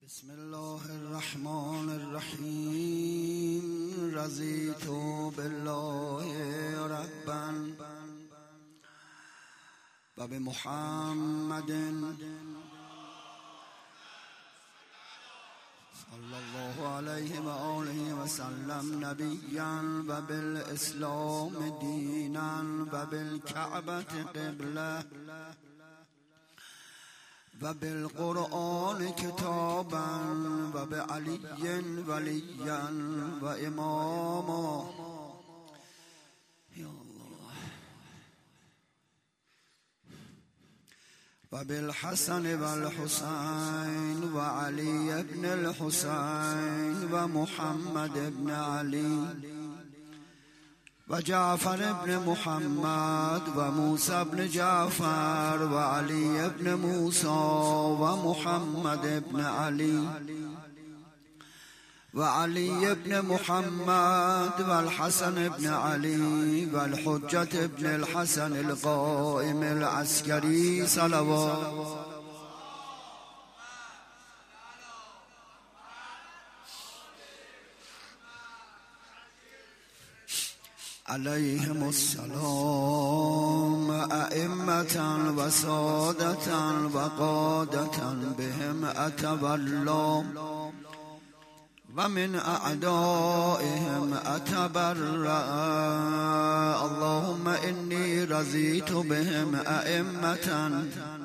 بسم الله الرحمن الرحیم. رضیت بالله ربا و بمحمد صلی الله علیه و آله و سلم نبیا و بالاسلام دینا و بالکعبة قبله و بالقرآن کتابا و بعلی ولیا و اماما. یا الله. و بالحسن و الحسین و علی ابن الحسین و محمد ابن علی و جعفر ابن محمد و موسی ابن جعفر و علی ابن موسی و محمد ابن علی و علی ابن محمد و الحسن ابن علی و الحجة ابن الحسن القائم العسكري صلوات علیهم السلام ائمة و سادة و قادة بهم اتولى و من اعدائهم اتبرأ. اللهم انی رضیت بهم ائمة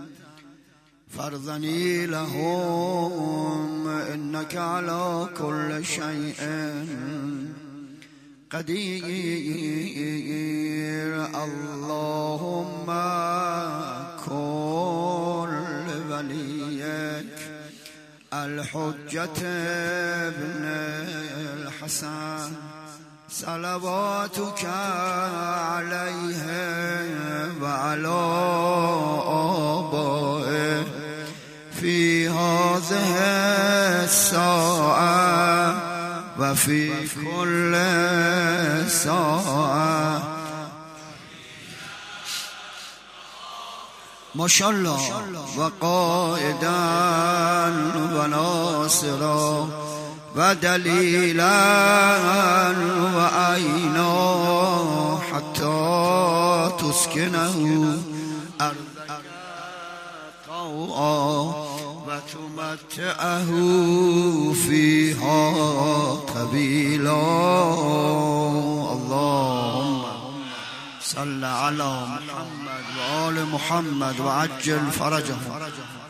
فرزنی لهم انك على كل شيء قدیر. اللهم كل وليك الحجة ابن الحسن صلواتك عليه وعلى آبائه في هذه الساعة و فی کل ساعه. ماشاءالله. و قائدا و ناصرا و دلیلا و عینا حتی تسکنه ارضک طوعا و تمتعه فيها طويلا. اللهم صل على محمد و آل محمد و عجل فرجهم.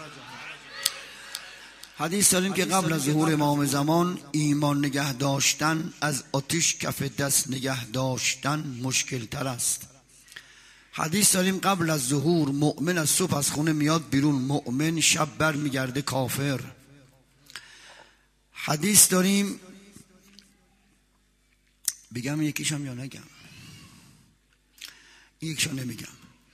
حدیث داریم که قبل از ظهور امام زمان ایمان نگه داشتن از آتش کف دست نگه داشتن مشکل تر است. حدیث داریم قبل از ظهور مؤمن از صبح از خونه میاد بیرون، مؤمن شب بر میگرده کافر. حدیث داریم بگم یکیشم یا نگم؟ یکیشو نمیگم.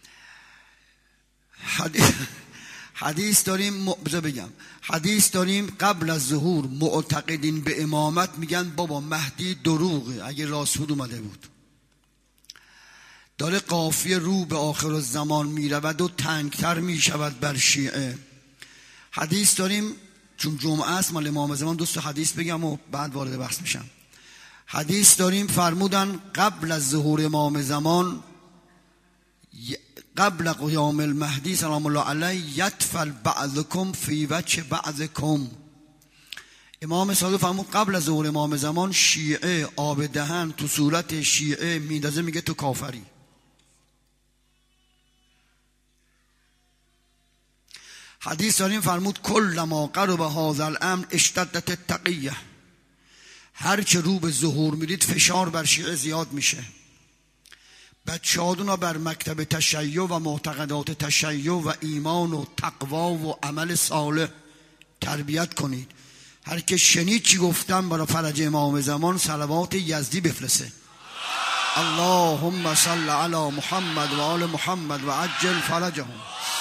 حدیث داریم بگم. حدیث داریم قبل از ظهور معتقدین به امامت میگن بابا مهدی دروغه اگه راست بود اومده بود. داره قافیه رو به آخر الزمان میرود و تنگتر میشود بر شیعه. حدیث داریم چون جمعه است مال امام زمان دوست حدیث بگم و بعد وارد بحث میشم. حدیث داریم فرمودن قبل از ظهور امام زمان قبل قیام المهدی سلام الله علیه یطفل بعضکم فی وجه بعضکم. امام صادق فرمود قبل از ظهور امام زمان شیعه آب دهن تو صورت شیعه میندازه میگه تو کافری. حدیث داریم فرمود کلما قرب هذا الامر اشتدت التقیه. هر چه رو به ظهور میرید فشار بر شیعه زیاد میشه. بچه‌هاتون بر مکتب تشیع و معتقدات تشیع و ایمان و تقوا و عمل صالح تربیت کنید. هر که شنید چی گفتم برای فرج امام زمان صلوات یزدی بفرسته. اللهم صل علی محمد و آل محمد و عجل فرجهم.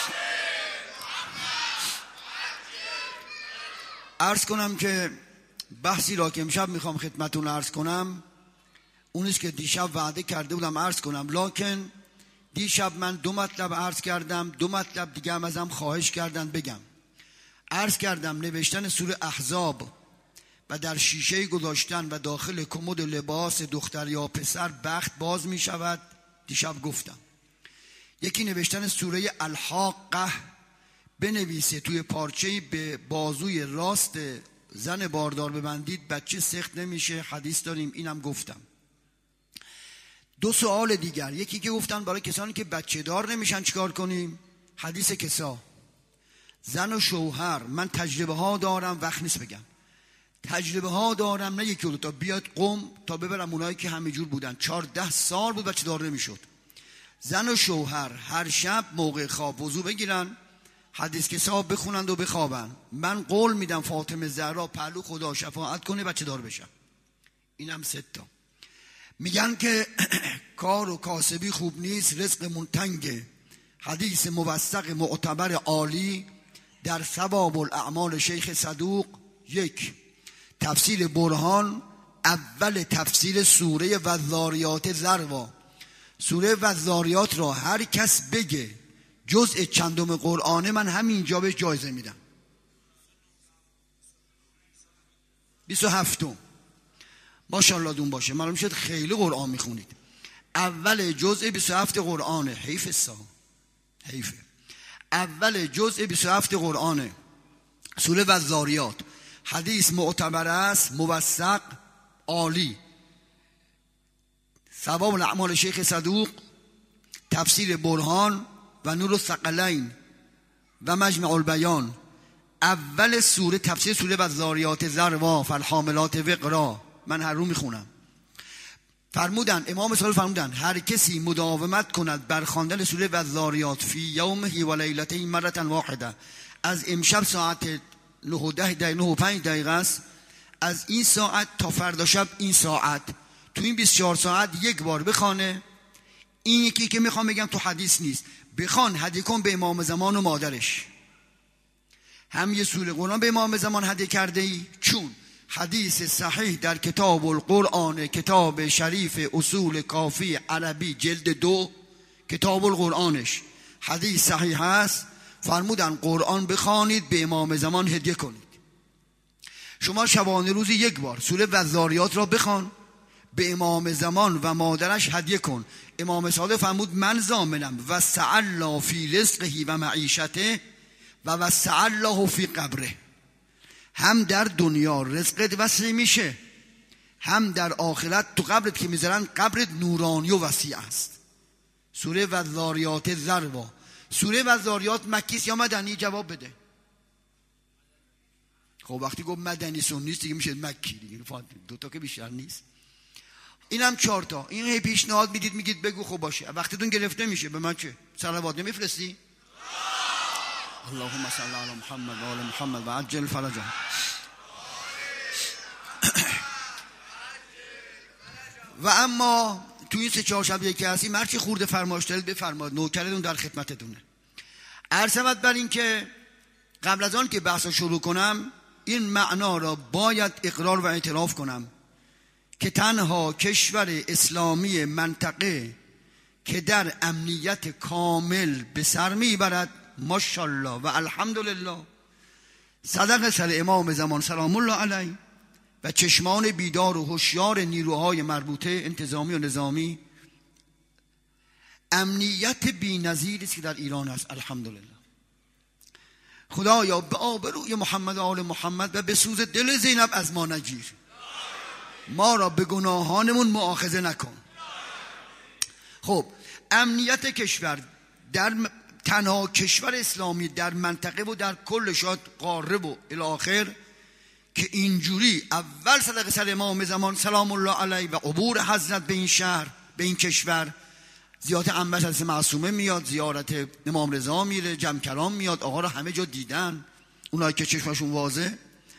عرض کنم که بحثی را که امشب میخوام خدمتون عرض کنم اونیست که دیشب وعده کرده بودم عرض کنم، لکن دیشب من 2 مطلب عرض کردم، 2 مطلب دیگه هم ازم خواهش کردن بگم. عرض کردم نوشتن سوره احزاب و در شیشه گذاشتن و داخل کمد لباس دختر یا پسر بخت باز می شود. دیشب گفتم یکی نوشتن سوره الحاقه بنویسه توی پارچه‌ای به بازوی راست زن باردار ببندید بچه سخت نمیشه، حدیث داریم، اینم گفتم. 2 سوال دیگر، یکی که گفتن برای کسانی که بچه دار نمیشن چیکار کنیم؟ حدیث کسا، زن و شوهر، من تجربه ها دارم، وقت نیست بگم، تجربه ها دارم، نه یکی دو تا، بیاد قم تا ببرم اونایی که همینجور بودن 14 سال بود بچه دار نمیشد. زن و شوهر هر شب موقع خواب وضو بگیرن، حدیث کسا بخونند و بخوابن. من قول میدم فاطمه زهرا پهلو خدا شفاعت کنه بچه دار بشم. اینم 3 تا. میگن که کار و کاسبی خوب نیست، رزقمون تنگه. حدیث موثق معتبر عالی در ثواب الاعمال شیخ صدوق. 1. تفسیر برهان، اول تفسیر سوره والذاریات ذروا. سوره والذاریات را هر کس بگه جزء چندم قرآنه، من همینجا بهش جایزه میدم. 27. ماشاءالله دون باشه، معلوم شد خیلی قرآن میخونید. اول جزء 27 قرآنه، حیف سا، حیفه. اول جزء 27 قرآنه سوره والذاریات. حدیث معتبر است، موثق، عالی. ثواب الاعمال شیخ صدوق، تفسیر برهان و نور الثقلین و مجمع البیان. اول سوره تفسیر سوره والذاریات ذروا فالحاملات وقرا، من هر رو میخونم. فرمودن امام صادق فرمودن هر کسی مداومت کند بر خواندن سوره والذاریات فی یومه و لیلته مرة واحده، از امشب ساعت 9 و 10 دقیقه 9 و 5 دقیقه است، از این ساعت تا فردا شب این ساعت، تو این 24 ساعت 1 بار بخونه. این یکی که میخوام بگم تو حدیث نیست، بخوان هدیه کن به امام زمان و مادرش. هم یه سوره قرآن به امام زمان هدیه کرده ای، چون حدیث صحیح در کتاب القرآن، کتاب شریف اصول کافی عربی جلد 2 کتاب القرآنش حدیث صحیح هست، فرمودن قرآن بخوانید به امام زمان هدیه کنید. شما شبانه روزی 1 بار سوره والذاریات را بخوان، به امام زمان و مادرش هدیه کن. امام صادق فرمود من ضامنم وسع الله فی رزقه و معیشته و وسع الله فی قبره. هم در دنیا رزقت وسیع میشه، هم در آخرت تو قبرت که میذارن قبرت نورانی و وسیع است. سوره والذاریات ذروا. سوره والذاریات مکی یا مدنی؟ جواب بده. خب وقتی گفت مدنی سنیست دیگه میشه مکی دیگه، 2 تا که بیشتر نیست. اینم 4 تا. این هی پیشنهاد میدید میگید بگو خب باشه، وقتتون گرفته میشه. به من چه؟ صلوات نمیفرستی؟ اللهم صل علی محمد و آل محمد و عجل فرجهم. و اما تو این 3-4 شب یکی هستیم، هرچی خورده فرمایش دارید بفرمایید، نوکرتون در خدمتتونه. عرض بر این که قبل از آن که بحث شروع کنم این معنا را باید اقرار و اعتراف کنم که تنها کشور اسلامی منطقه که در امنیت کامل به سر میبرد ماشاءالله و الحمدلله صدق سر امام زمان سلام الله علیه و چشمان بیدار و هوشیار نیروهای مربوطه انتظامی و نظامی، امنیت بی‌نظیری است که در ایران است. الحمدلله. خدایا به آبروی محمد و آل محمد و به سوز دل زینب از ما نگیر، ما را به گناهانمون مؤاخذه نکن. خب امنیت کشور در تنها کشور اسلامی در منطقه و در کل شاد قاره و الاخر که اینجوری اول صدق سر امام زمان سلام الله علیه و عبور حضرت به این شهر به این کشور، زیارت انبش از معصومه میاد، زیارت امام رضا میره، جمکران میاد، آقا را همه جا دیدن اونایی که چشمشون واضح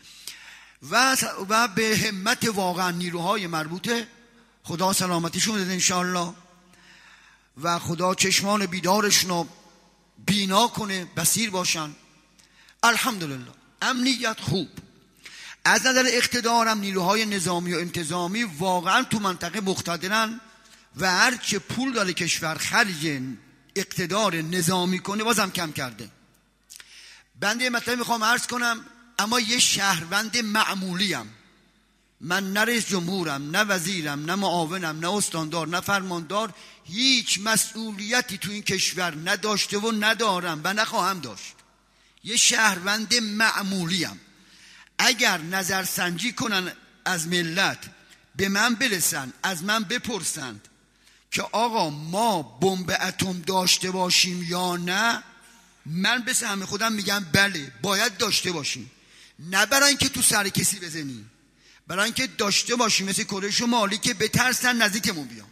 و به همت واقعا نیروهای مربوطه خدا سلامتیشون بده انشاءالله و خدا چشمان بیدارشون رو بینا کنه، بصیر باشن. الحمدلله امنیت خوب. از نظر اقتدارم نیروهای نظامی و انتظامی واقعا تو منطقه مقتدرن و هرچه پول داره کشور خرج اقتدار نظامی کنه بازم کم کرده. بنده مطلب میخوام عرض کنم، اما یه شهروند معمولیم. من نه رئیس جمهورم، نه وزیرم، نه معاونم، نه استاندار، نه فرماندار. هیچ مسئولیتی تو این کشور نداشته و ندارم و نخواهم داشت. یه شهروند معمولیم. اگر نظرسنجی کنن از ملت، به من برسن، از من بپرسند که آقا ما بمب اتم داشته باشیم یا نه، من به سهم خودم میگم بله باید داشته باشیم. نه برای اینکه تو سر کسی بزنیم، برای اینکه داشته باشیم، مثل کره شمالی که بترسن نزدیکمون بیان.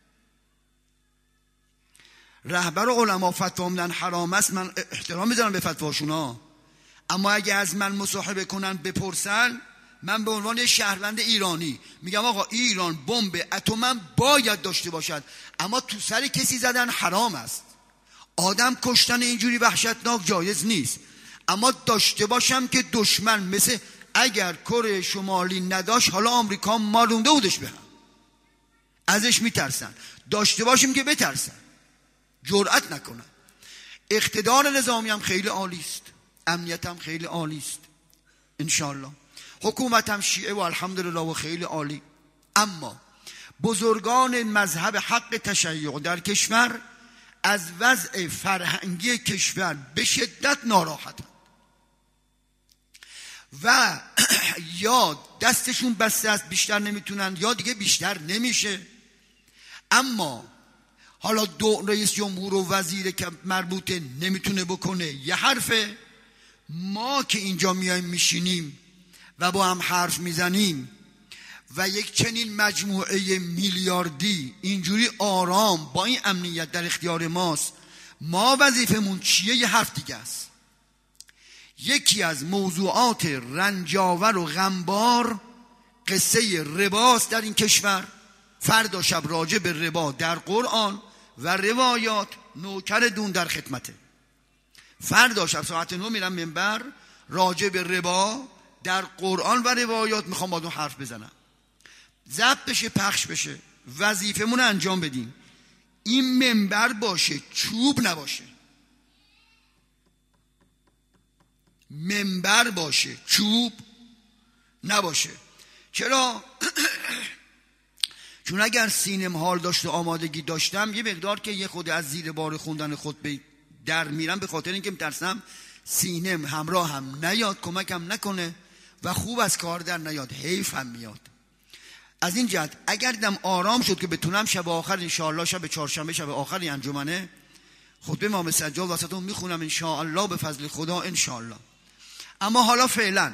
رهبر علما فتوا میدن حرام است، من احترام میذارم به فتواشونا، اما اگه از من مصاحبه کنن بپرسن، من به عنوان شهروند ایرانی میگم آقا ایران بمب اتم باید داشته باشد، اما تو سر کسی زدن حرام است. آدم کشتن اینجوری وحشتناک جایز نیست، اما داشته باشم که دشمن مثل اگر کره شمالی نداشت، حالا آمریکا مالونده بودش به هم، ازش میترسن. داشته باشیم که بترسن، جرأت نکنن. اقتدار نظامی هم خیلی عالی است، امنیت هم خیلی عالی است انشالله، حکومت هم شیعه و الحمدلله و خیلی عالی. اما بزرگان مذهب حق تشیع در کشور از وضع فرهنگی کشور به شدت ناراحتند و یا دستشون بسته است بیشتر نمیتونن، یا دیگه بیشتر نمیشه. اما حالا دو رئیس جمهور و وزیر که مربوطه نمیتونه بکنه یه حرفه. ما که اینجا میایم میشینیم و با هم حرف میزنیم و یک چنین مجموعه میلیاردی اینجوری آرام با این امنیت در اختیار ماست، ما وظیفمون چیه؟ یه حرف دیگه است. یکی از موضوعات رنجاور و غمبار قصه رباست در این کشور. فردا شب راجع به ربا در قرآن و روایات نوکر دون در خدمته. فردا شب ساعت 9 میرم منبر، راجع به ربا در قرآن و روایات میخوام با دون حرف بزنم، ضبط بشه، پخش بشه، وظیفمون رو انجام بدیم. این منبر باشه، چوب نباشه. منبر باشه، چوب نباشه. چرا؟ چون اگر سینم حال داشت و آمادگی داشتم، یه مقدار که یه خود از زیر بار خوندن خطبه در میرم، به خاطر اینکه میترسم سینم همراه هم نیاد، کمکم نکنه و خوب از کار در نیاد، حیف هم میاد. از این جهت اگر دیدم آرام شد که بتونم شب آخر انشاءالله، شب چهارشنبه، شب آخر انجمنه، خطبه امام سجاد واسطون میخونم انشاءالله به فضل خدا انشاءالله. اما حالا فعلا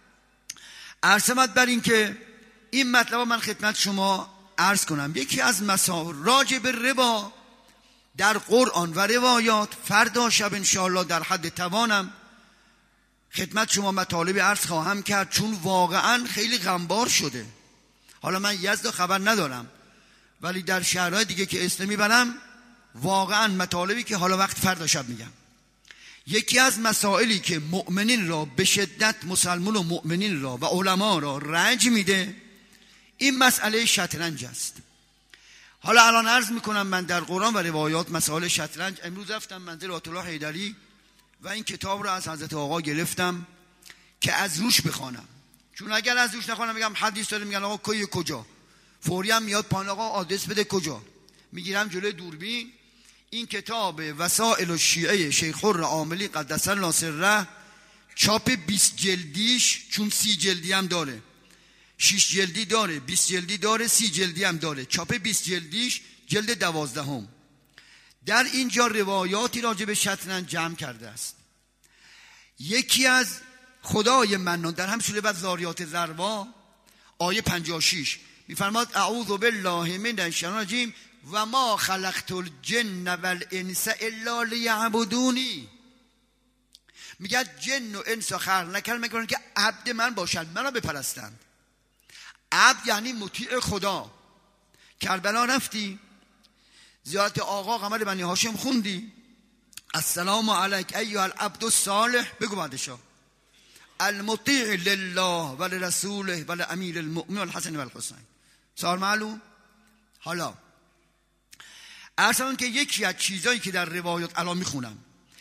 عرضمت بر این که این مطلب من خدمت شما عرض کنم. یکی از مسائل راجع به ربا در قرآن و روایات فردا شب انشاءالله در حد توانم خدمت شما مطالب عرض خواهم کرد، چون واقعا خیلی غمبار شده. حالا من یزد خبر ندارم، ولی در شهرهای دیگه که اسم میبرم واقعا مطالبی که حالا وقت فردا شب میگم. یکی از مسائلی که مؤمنین را به شدت، مسلمان و مؤمنین را و علما را رنج میده، این مسئله شطرنج است. حالا الان عرض میکنم من در قرآن و روایات مسائل شطرنج. امروز رفتم منزل آیت الله حیدری و این کتاب را از حضرت آقا گرفتم که از روش بخوانم، چون اگر از روش نخوانم میگم حدیث داره، میگن آقا کی کجا، فوری هم میاد پایین آقا آدرس بده کجا، میگیرم جلوی دوربین. این کتاب وسائل الشیعه شیخ حر عاملی قدس الله سره، چاپ 20 جلدیش، چون 30 جلدی هم داره، 6 جلدی داره، 20 جلدی داره، 30 جلدی هم داره. چاپ 20 جلدیش جلد 12 در اینجا روایاتی راجع به شطرنج جمع کرده است. یکی از خدای منان در هم سوره ذاریات ذروا آیه 56 میفرماد اعوذ بالله من الشیطان الرجیم و ما خلقت الجن والانس الا لیعبدونی. میگه جن و انس خلق نکردم مگر که عبد من باشند، منو بپرستند. عبد یعنی مطیع خدا. کربلا رفتی، زیارت آقا قمر بنی هاشم خوندی، السلام علیک ایها العبد الصالح، بگو بعدشا المطیع لله و لرسوله و لامیر المؤمنین الحسن و الحسین. سوال معلوم؟ حالا اصلا که یکی از چیزایی که در روایات الان میخونم،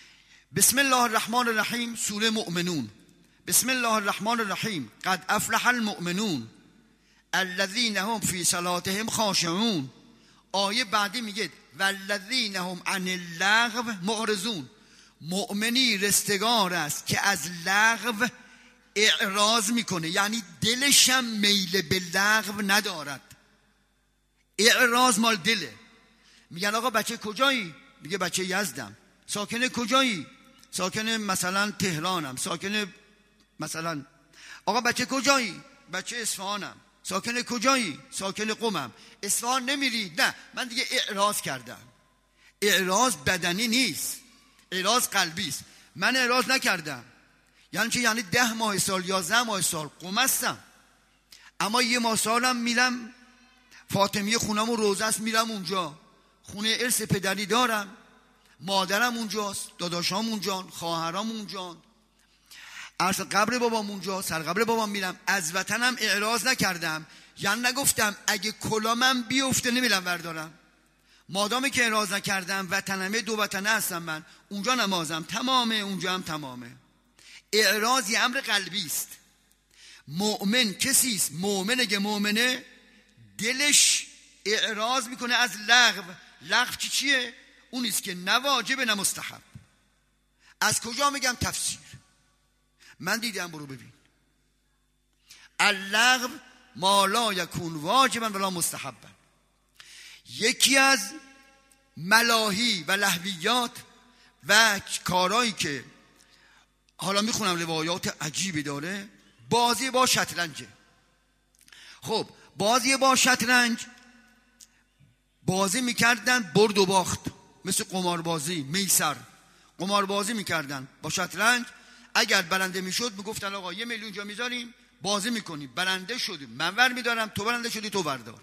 بسم الله الرحمن الرحیم، سوره مؤمنون. بسم الله الرحمن الرحیم. قد افلح المؤمنون الذین هم فی صلاتهم خاشعون. آیه بعدی میگه والذین هم عن اللغو معرضون. مؤمنی رستگار است که از لغو اعراض میکنه، یعنی دلشم میل به لغو ندارد. اعراض مال دله. میگن آقا بچه کجایی؟ میگه بچه یزدم. ساکن کجایی؟ ساکن مثلا تهرانم. ساکن مثلا آقا بچه کجایی؟ بچه اصفهانم. ساکن کجایی؟ ساکن قمم. اصفهان نمیری؟ نه من دیگه اعراض کردم. اعراض بدنی نیست، اعراض قلبی است. من اعراض نکردم یعنی چی؟ یعنی 10 ماه سال 11 ماه سال قم هستم، اما 1 ماه سالم میرم فاطمیه خونم و روزه است، میرم اونجا. خونه ارث پدری دارم، مادرم اونجاست، داداشام اونجان، خواهرام اونجان، عرض قبر بابام اونجا، سر قبر بابام میرم. از وطنم اعراض نکردم، یعنی نگفتم اگه کلامم بیفته نمیرم بردارم. مادامی که اعراض نکردم، وطنمه 2 وطنه هستم من، اونجا نمازم تمامه، اونجا هم تمامه. اعراض یه امر قلبی است. مؤمن کسی است، مؤمن اگه مؤمنه دلش اعراض میکنه از لغو. لغو چیه؟ اون است که نه واجب نه مستحب. از کجا میگم؟ تفسیر. من دیدم، برو ببین. اللغو ما لا یکون واجبا ولا مستحبا. یکی از ملاهی و لهویات و کارهایی که حالا میخونم روایات عجیبی داره، بازی با شطرنجه. خب بازی با شطرنج بازی میکردن برد و باخت، مثل قماربازی، میسر قماربازی میکردن با شطرنج. اگر برنده میشد میگفتن آقا 1 میلیون جا میذاریم بازی میکنیم، برنده شدیم من ور میدارم، تو برنده شدی تو بردار.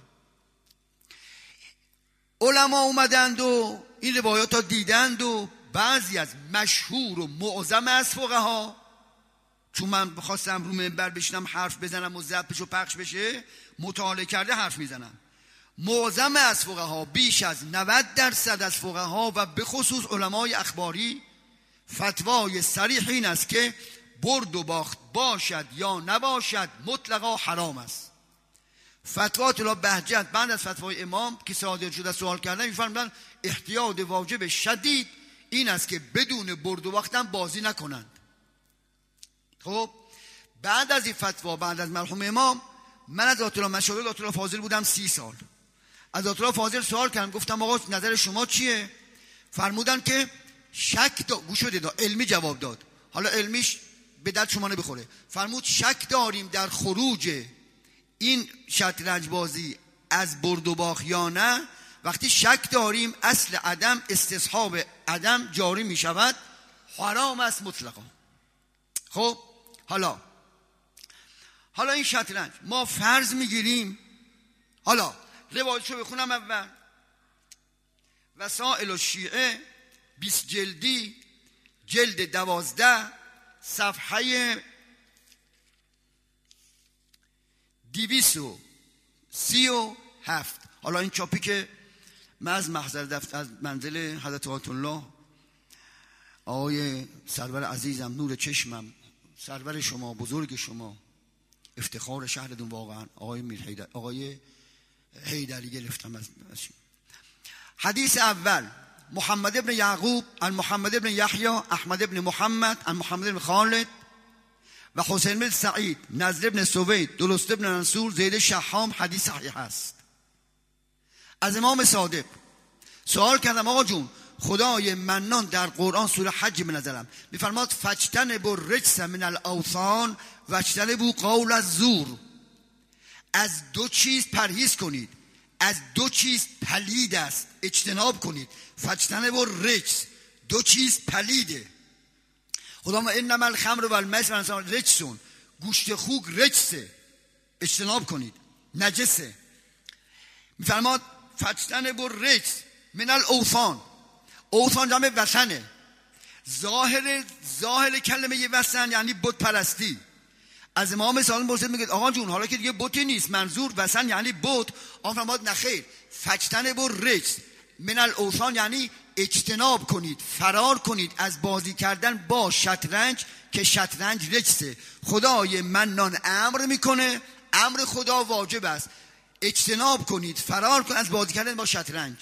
علما اومدند و این روایات ها دیدند و بعضی از مشهور و معظم از فقها، چون من بخواستم رو منبر بشینم حرف بزنم و ضبطش و پخش بشه، مطالعه کرده حرف میزنم. معظم از فقها، بیش از 90% از فقها و به خصوص علمای اخباری، فتوای صریح این است که برد و باخت باشد یا نباشد مطلقا حرام است. فتوا طلاب بهجت بعد از فتوای امام که صادر شده سوال کردن، میفرمودن احتیاط واجب شدید این است که بدون برد و باختن بازی نکنند. خب بعد از این فتوا، بعد از مرحوم امام، من از آیت الله مشاور آیت الله فاضل بودم 30 سال. از آیت الله فاضل سوال کردم، گفتم آقا نظر شما چیه؟ فرمودن که شک گوش بدید، علمی جواب داد، حالا علمیش به درد شما نمیخوره. فرمود شک داریم در خروج این شطرنج بازی از برد و باخت یا نه. وقتی شک داریم اصل عدم استصحاب عدم جاری می شود، حرام است مطلقا. خب حالا این شطرنج ما فرض میگیریم، حالا روایتشو بخونم اول. وسائل الشیعه 20 جلدی، جلد 12، صفحه 237. حالا این چاپی که من از محضر دفتر از منزل حضرت آیت الله آقای سرور عزیزم، نور چشمم، سرور شما، بزرگ شما، افتخار شهرتون واقعا، آقای حیدری گرفتم از حدیث اول. محمد ابن یعقوب عن محمد ابن یحیی، احمد ابن محمد عن محمد ابن خالد و حسین بن سعید، نضر ابن سوید، درست ابن منصور، زید شحام. حدیث صحیح است. از امام صادق سوال کردم آقا جون خدای منان در قرآن سوره حج بنظرم میفرماد فاجتنبوا الرجس من الاوثان واجتنبوا قول الزور. از 2 چیز پرهیز کنید، از 2 چیز پلید است، اجتناب کنید. فاجتنبوا الرجس، 2 چیز پلیده. خدا ما انما الخمر و المیسر رجسون، گوشت خوک رجسه، اجتناب کنید، نجسه. میفرماد فاجتنبوا الرجس من الاوثان. اوثان جمع وثنه. ظاهر کلمه وثن یعنی بت پرستی. از امام صادق پرسید، میگه آقا جون حالا که دیگه بتی نیست، منظور وثن یعنی بت. آن فرمود نخیر، فاجتنبوا الرجس، من الاوثان یعنی اجتناب کنید، فرار کنید از بازی کردن با شطرنج که شطرنج رجسه. خدای منان امر میکنه، امر خدا واجب است، اجتناب کنید، فرار کنید از بازی کردن با شطرنج.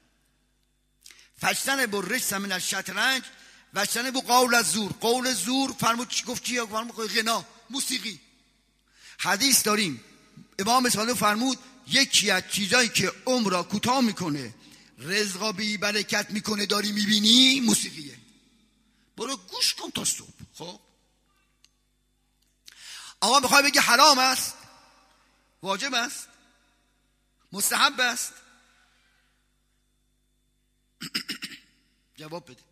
فجتنبوا الرجس من الشطرنج واجتنبوا قول الزور. قول زور فرمود چی گفت؟ چی فرمود؟ غنا، موسیقی. حدیث داریم امام صادق فرمود یکی از چیزایی که عمر را کوتاه میکنه، رزقا بی برکت میکنه، داری میبینی؟ موسیقیه. برو گوش کن تا صبح. خب آقا بخوای بگی حرام است، واجب است، مستحب است، جواب بده.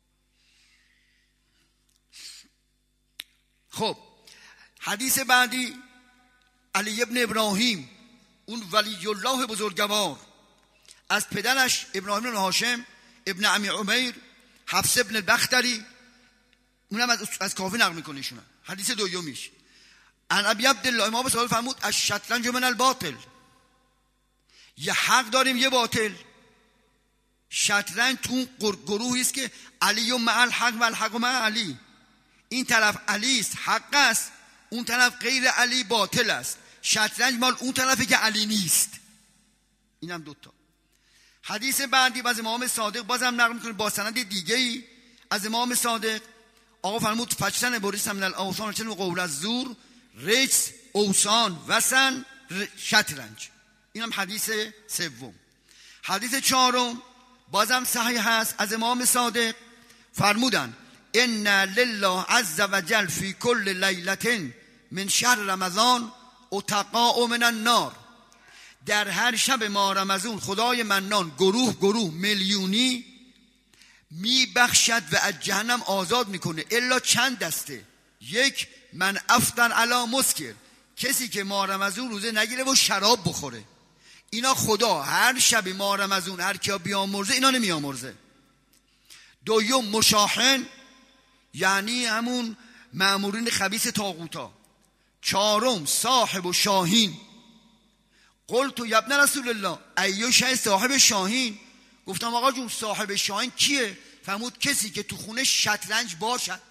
خب حدیث بعدی علی ابن ابراهیم، اون ولی الله بزرگوار، از پدرش ابراهیم بن هاشم ابن عمی عمیر حفص ابن البختری، اونم از کافی نقل میکنه ایشون. حدیث دومیش عن ابی عبدالله امام صادق فرمود الشطرنج من الباطل. یه حق داریم یه باطل. شطرنج تو گروهی است که علی مع الحق و الحق مع علی. این طرف علی است، حق است، اون طرف غیر علی باطل است. شطرنج مال اون طرفی که علی نیست. اینم دوتا. حدیث بعدی از امام صادق بازم نقل میکنه با سند دیگه ای از امام صادق. آقا فرمود فجتنبوا الرجس من الاوثان واجتنبوا قول الزور. رجس، اوثان، وثن، شطرنج. اینم حدیث سوم. حدیث چهارم بازم صحیح هست از امام صادق، فرمودن ان لله عز وجل فی کل لیلة من شهر رمضان اتقاء من النار. در هر شب ماه رمضان خدای منان گروه میلیونی میبخشد و از جهنم آزاد میکنه، الا چند دسته. یک، من افطر علی مسکر، کسی که ماه رمضان روزه نگیره و شراب بخوره. اینا خدا هر شب ماه رمضان هر کیا بیامرزه اینا نمیامرزه. دوم مشاحن، یعنی همون مأمورین خبیث طاغوتا. چهارم صاحب و شاهین. قلت یا ابن رسول الله ایو شای صاحب شاهین؟ گفتم آقا جون صاحب شاهین کیه؟ فرمود کسی که تو خونه شطرنج باشد.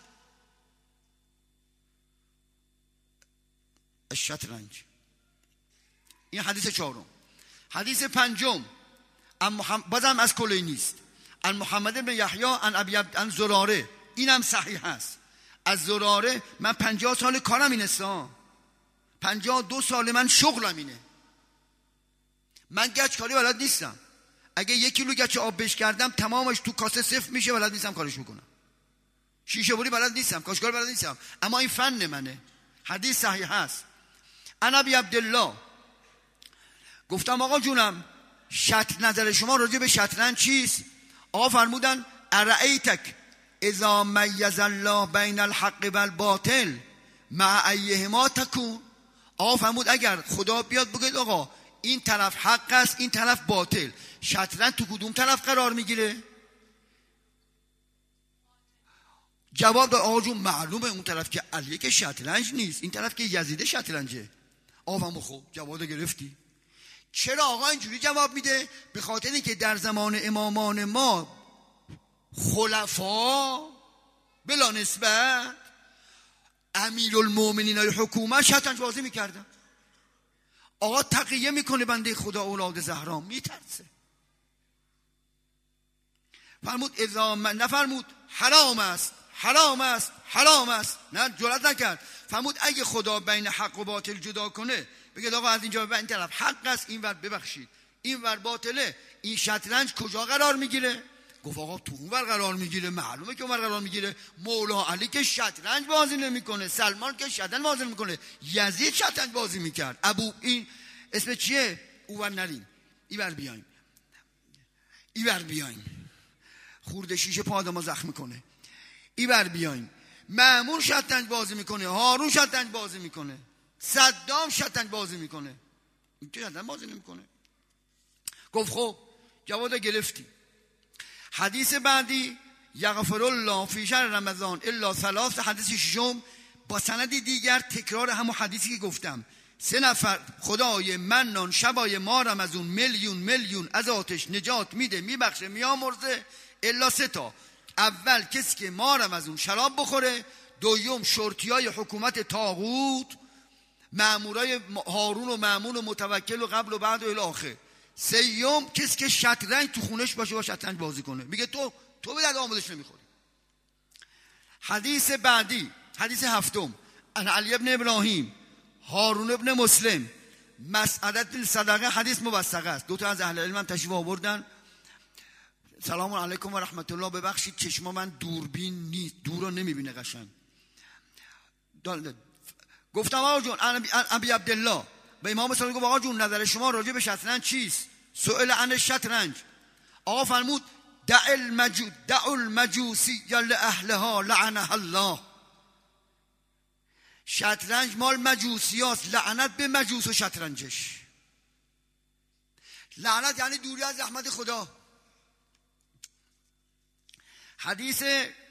شطرنج. این حدیث چهارم. حدیث پنجم بازم از کلی نیست، عن محمد بن یحیی عن زراره، اینم صحیح هست. از زراره من 50 سال کارم این است، 52 سال من شغلم اینه. من گچ کاری بلد نیستم. اگه 1 کیلو گچ آب بش کردم تمامش تو کاسه صفر میشه، بلد نیستم کارش میکنم. شیشه بری بلد نیستم، کاشکار بلد نیستم، اما این فن منه. حدیث صحیح هست. عن ابی عبدالله، گفتم آقا جونم نظر شما راجع به شطرنج چیست؟ آقا فرمودن ارأیتک اذا میز الله بین الحق و الباطل مع ایهما تکون. آقا فرمود اگر خدا بیاد بگید آقا این طرف حق است این طرف باطل، شطرنج تو کدوم طرف قرار میگیره؟ جواب داد آقا جون معلومه اون طرف که علیه که شطرنج نیست، این طرف که یزیده شطرنجه. آقا خب جواب گرفتی. چرا آقا اینجوری جواب میده؟ به خاطر اینکه در زمان امامان ما خلفا بلا نسبت امیرالمومنین های حکومت شطرنج بازی میکردن. آقا تقیه میکنه بنده خدا اولاد زهرا، میترسه. فرمود نفرمود حرام است حرام است حرام است، نه جرأت نکرد. فرمود اگه خدا بین حق و باطل جدا کنه بگید آقا از اینجا به این طرف حق است این ور ببخشید این ور باطله، این شطرنج کجا قرار میگیره؟ گفت آقا تو اون ور قرار میگیره. معلومه که اون ور قرار میگیره. مولا علی که شطرنج بازی نمیکنه، سلمان که شطرنج بازی نمیکنه، یزید شطرنج بازی میکرد. ابو این اسم چیه؟ اون نریم اینور بیایم، اینور بیایم، خورده شیشه پا آدمو زخم کنه. اینور بیایم، مأمون شطرنج بازی میکنه، هارون شطرنج بازی میکنه، صدام شطرنج بازی میکنه، این که شطرنج بازی نمیکنه. گفت خب جواب گرفتی. حدیث بعدی یغفر الله فی شهر رمضان الا ثلاث، حدیث ششم با سند دیگر تکرار همون حدیثی که گفتم 3 نفر خدای منان شبای مارم از اون میلیون از آتش نجات میده میبخشه میامرزه الا 3 تا. اول کسی که مارم از اون شراب بخوره، دوم شرطیای حکومت طاغوت، مامورای هارون و مامون و متوکل و قبل و بعد و الی آخر، سوم کسی که شطرنج تو خونش باشه و شطرنج بازی کنه. میگه تو به درد آموزش نمیخوری. حدیث بعدی، حدیث 7 عن علی ابن ابراهیم هارون ابن مسلم مسأله صدقه، حدیث موثقه است. 2 تا از اهل علم هم تشریف آوردن. سلام علیکم و رحمت الله. ببخشید چشما من دوربین نیست، دور رو نمیبینه قشنگ. گفتم آقا جون ابی عبدالله به امام صادق گفت آقا جون نظر شما راجع به شطرنج چیست؟ سئل عن الشطرنج. آقا فرمود دع المجوسی لاهلها لعنها الله. شطرنج مال مجوسیاست، لعنت به مجوس و شطرنجش. لعنت یعنی دوری از رحمت خدا. حدیث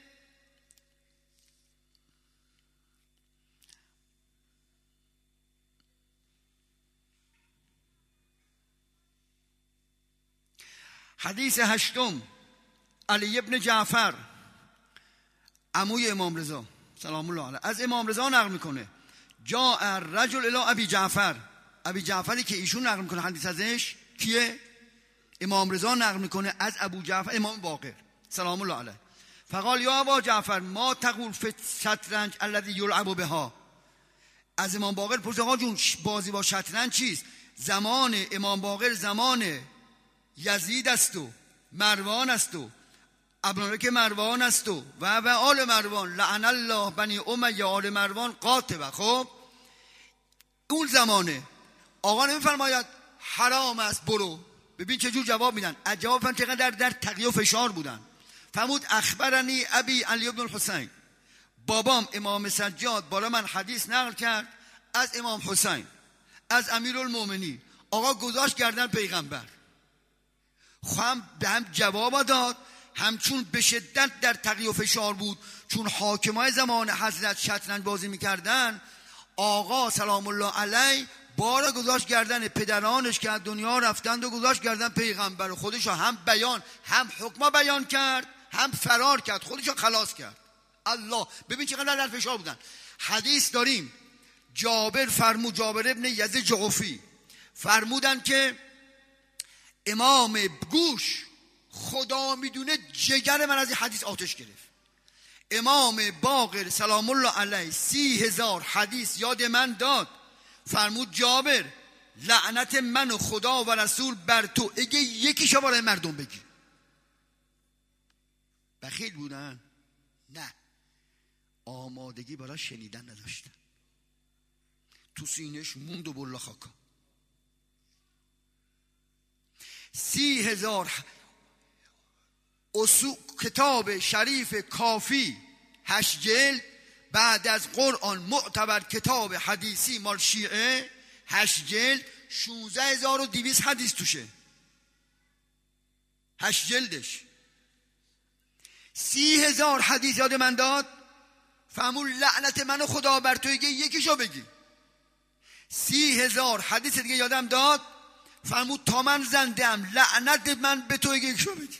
حدیث 8 علی ابن جعفر عموی امام رضا سلام الله علیه از امام رضا نقل میکنه جاء الرجل الی ابی جعفر. ابی جعفری که ایشون نقل میکنه حدیث ازش کیه؟ امام رضا نقل میکنه از ابو جعفر امام باقر سلام الله علیه. فقال یا ابا جعفر ما تقول فی الشطرنج الذی یلعب بها. از امام باقر پرسید آقا جون بازی با شطرنج چیست؟ زمان امام باقر زمان یزید است و مروان است و ابنالملک مروان است و آل مروان لعن الله بنی امیه آل مروان قاطبه. خب اون زمانه آقا نمیفرماید حرام است برو. ببین چه جور جواب میدن. از جواب فهم چقدر در تقیه و فشار بودن. فرمود اخبرنی ابی علی ابن الحسین، بابام امام سجاد بالا من حدیث نقل کرد از امام حسین از امیرالمومنین. آقا گذاشت گردن پیغمبر، هم به هم جواب داد، همچون به شدت در تقیه و فشار بود. چون حاکمای زمان حضرت شطرنج بازی میکردن، آقا سلام الله علیه بارا گذاشت گردن پدرانش که از دنیا رفتند و گذاشت گردن پیغمبر. خودش هم بیان هم حکم بیان کرد هم فرار کرد، خودش خلاص کرد. الله ببین چقدر در فشار بودن. حدیث داریم جابر ابن یزید جعفی فرمودن که امام گوش خدا میدونه جگر من از این حدیث آتش گرفت. امام باقر سلام الله علیه 30,000 حدیث یاد من داد. فرمود جابر لعنت من و خدا و رسول بر تو اگه یکیشو برای مردم بگی. بخیل بودن؟ نه، آمادگی برای شنیدن نداشتن. تو سینش موند و بلا خاکا. 30,000 کتاب شریف کافی 8 جلد بعد از قرآن معتبر کتاب حدیثی مال شیعه 8 جلد 16,200 حدیث توشه. 8 جلدش 30,000 حدیث یاد من داد. فهمون لعنت منو خدا بر تو یکیشو بگی. 30,000 حدیث دیگه یادم داد. فرمود تا من زنده‌ام لعنت من به تو یکیشو بگی.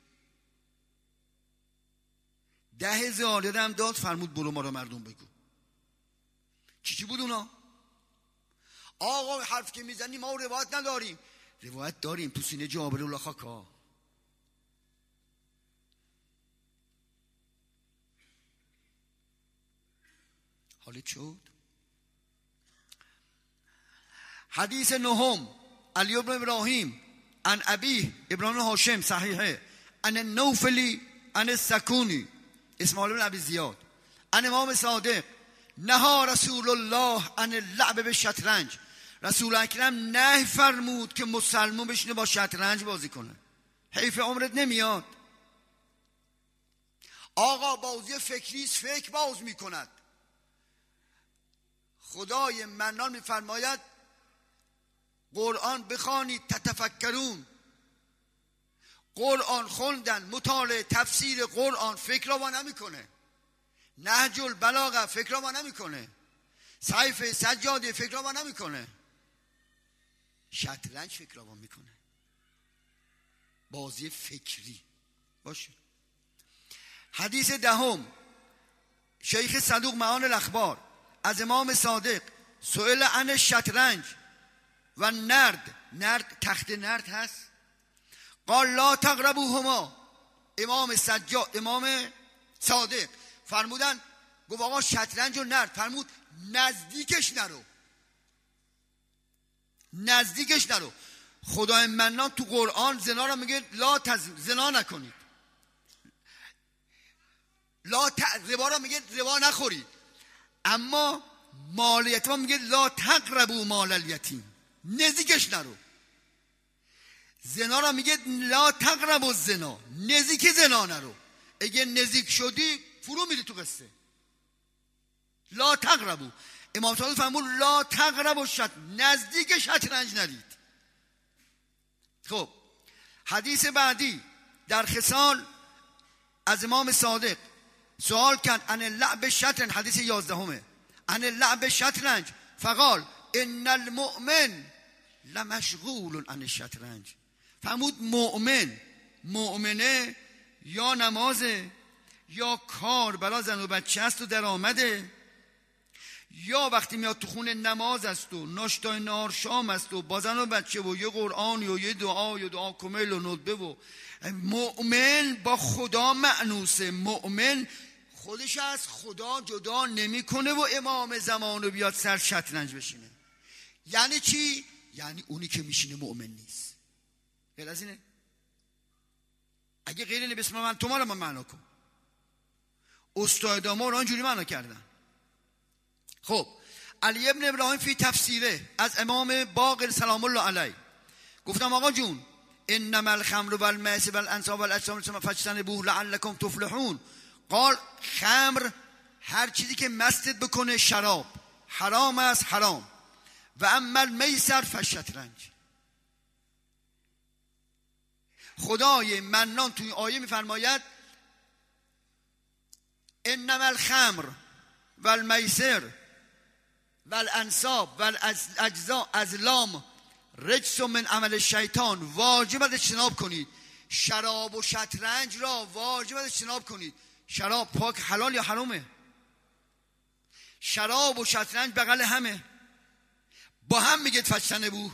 10,000 یادم داد. فرمود برو ما رو مردم بگو. چی بود اونا؟ آقا حرف که میزنی ما روایت نداریم. روایت داریم تو سینه جابر الله خاکا. حالی شد. حدیث 9 علی ابن ابراهیم عن ابی ابراهیم هاشم صحیحه عن النوفلی عن السکونی اسماعیل بن ابی زیاد عن امام صادق نهى رسول الله عن اللعب بالشطرنج. رسول اکرم نه فرمود که مسلمان بشینه با شطرنج بازی کنه. حیف عمرت نمیاد. آقا بازی فکری است، فکر باز میکند. خدای منان میفرماید قرآن بخوانید تتفکرون. قرآن خوندن، مطالعه، تفسیر قرآن فکر را نمیکنه. نهج البلاغه فکر را ما نمیکنه، سیف سجاده فکر را ما نمیکنه، شطرنج فکر را ما میکنه. بازی فکری باشه. حدیث دهم، شیخ صدوق معان الاخبار از امام صادق سئل عن شطرنج و نرد تخت نرد هست، قال لا تقربوهما. امام صادق فرمودن، گفت آقا شطرنج و نرد، فرمود نزدیکش نرو. خدای منان تو قرآن زنا را میگه زنا نکنید، ربا را میگه ربا نخورید، اما مال یتیم میگه لا تقربوا مال الیتیم، نزدیکش نرو. زنا را میگه لا تقربوا الزنا، نزدیک زنا نرو. اگه نزدیک شدی فرو میری تو قصه. لا تقربوا، امام صادق فرمود لا تقربوا نزدیک شطرنج نرید. خب حدیث بعدی در خصال از امام صادق سوال کرد عن اللعب شطرنج، حدیث 11 عن اللعب شطرنج فقال ان المؤمن لمشغول عن الشطرنج. فرمود مؤمنه یا نمازه، یا کار برای زن و بچه است و درآمده، یا وقتی میاد تو خونه نماز است و ناشتای نهار شام است و با زن و بچه و یه قرآن و یه دعا کمیل و ندبه. و مؤمن با خدا مأنوسه، مؤمن خودش از خدا جدا نمیکنه و امام زمان رو بیاد سر شطرنج بشینه. یعنی چی؟ یعنی اونی که میشینه مؤمن نیست. غیر از اینه؟ اگه غیر اینه بسم من تو ما رو من معنا کن. استاد ما رو اینجوری معنا کردن. خب علی ابن ابراهیم فی تفسیره از امام باقر سلام الله علیه گفتم آقا جون انما الخمر والمیسر والانصاب والازلام فاجتنبوه لعلکم تفلحون. قال خمر هر چیزی که مستت بکنه، شراب حرام است، حرام. و اما المیسر فالشطرنج. خدای منان توی آیه میفرماید انما الخمر والمیسر والانصاب والاجزاء ازلام رجس من عمل الشیطان، واجب است اجتناب کنید. شراب و شطرنج را واجب است اجتناب کنید. شراب پاک حلال یا حرامه؟ شراب و شطرنج بغل همه، با هم میگه فاجتنبوه.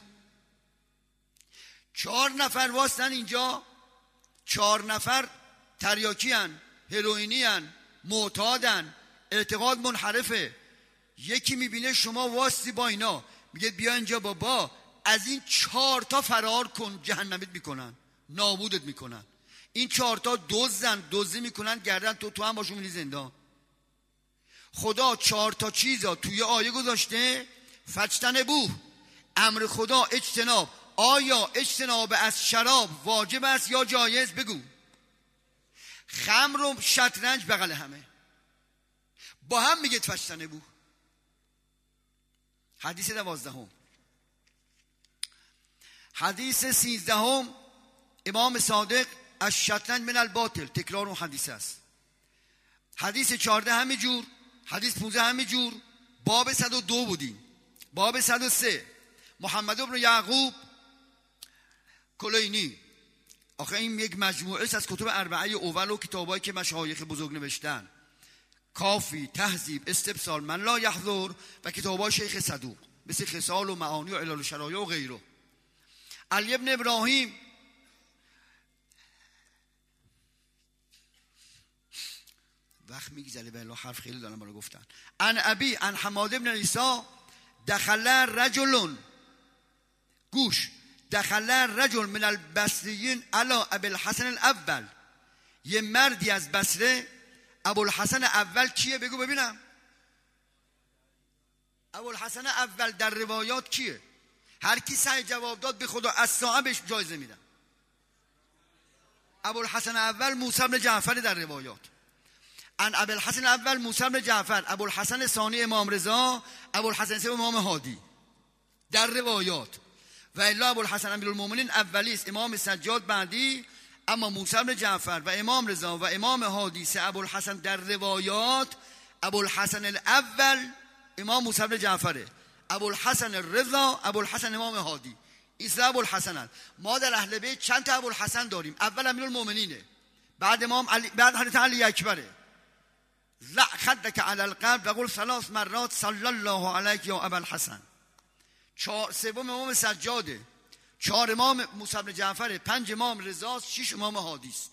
4 نفر واسطن اینجا، 4 نفر تریاکی هن، هروئینی هن، معتادن، اعتقاد منحرفه. یکی میبینه شما واسطی با اینا، میگه بیا اینجا بابا از این 4 تا فرار کن، جهنمیت میکنن، نابودت میکنن. این 4 تا دزدی میکنن گردن تو هم باشون میری زندان. خدا 4 تا چیزا توی آیه گذاشته فاجتنبوه، امر خدا اجتناب. آیا اجتناب از شراب واجب است یا جایز؟ بگو. خمر و شطرنج بغل همه، با هم میگه فاجتنبوه. حدیث 12. حدیث 13 امام صادق از شطرنج من الباطل، تکرار اون حدیث است. حدیث 14 همین جور، حدیث 15 همین جور. باب 102 بودیم. باب 103 محمد بن یعقوب کلینی، آخه این یک مجموعه است از کتب اربعه اول و کتابایی که مشایخ بزرگ نوشتن، کافی، تهذیب، استبصار، من لا یحضر و کتابای شیخ صدوق مثل خصال و معانی و علل و شرایع و غیره. علی ابن ابراهیم وقت میگذره والله حرف خیلی دارم برای گفتن. عن ابی عن حماد بن عیسی دخل رجل، گوش، دخل رجل من البصریین علی ابی الحسن الاول. یه مردی از بصره، ابوالحسن اول کیه؟ بگو ببینم. ابوالحسن اول در روایات کیه؟ هر کی صحیح جواب داد به خدا از صاحبش جایزه میدم. ابوالحسن اول موسی بن جعفر در روایات. ان ابوالحسن اول موسی بن جعفر، ابوالحسن ثانی امام رضا، ابوالحسن سوم امام هادی در روایات. و الا ابوالحسن امیرالمومنین اولیست، امام سجاد بعدی، اما موسی بن جعفر و امام رضا و امام هادی سه ابوالحسن در روایات ابوالحسن الاول امام موسی بن جعفره، ابوالحسن الرضا ابوالحسن امام هادی. این سه ابوالحسن. ما در اهل بیت چند تا ابوالحسن داریم؟ اول امیرالمومنینه، بعد امام علی، بعد حضرت علی اکبره. ضع خدک علی القلب و قل 3 مرات صلی الله علیک یا ابوالحسن. سوم امام سجاده، 4 امام موسی بن جعفر، 5 امام رضا، 6 امام هادی است.